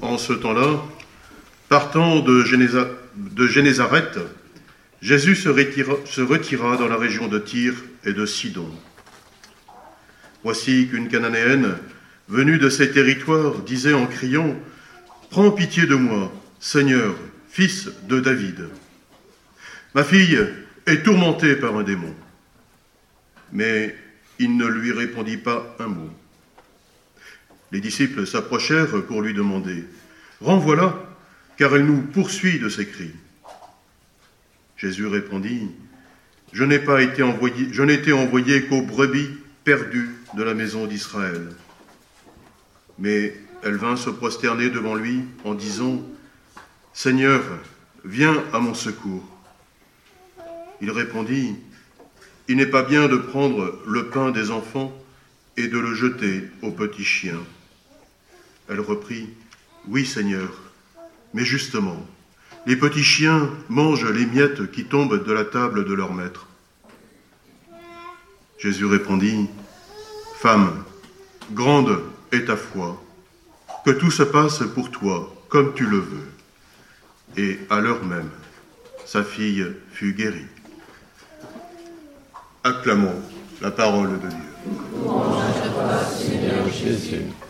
En ce temps-là, partant de Génézareth, Jésus se retira dans la région de Tyr et de Sidon. Voici qu'une Cananéenne, venue de ces territoires, disait en criant « Prends pitié de moi, Seigneur, fils de David. Ma fille est tourmentée par un démon. » Mais il ne lui répondit pas un mot. Les disciples s'approchèrent pour lui demander « Renvoie-la, car elle nous poursuit de ses cris. » Jésus répondit « Je n'étais envoyé qu'aux brebis perdues de la maison d'Israël. » Mais elle vint se prosterner devant lui en disant « Seigneur, viens à mon secours. » Il répondit « Il n'est pas bien de prendre le pain des enfants et de le jeter aux petits chiens. » Elle reprit « Oui, Seigneur, mais justement, les petits chiens mangent les miettes qui tombent de la table de leur maître. » Jésus répondit « Femme, grande est ta foi, que tout se passe pour toi comme tu le veux. » Et à l'heure même, sa fille fut guérie. Acclamons la parole de Dieu. Louange à toi, Seigneur Jésus.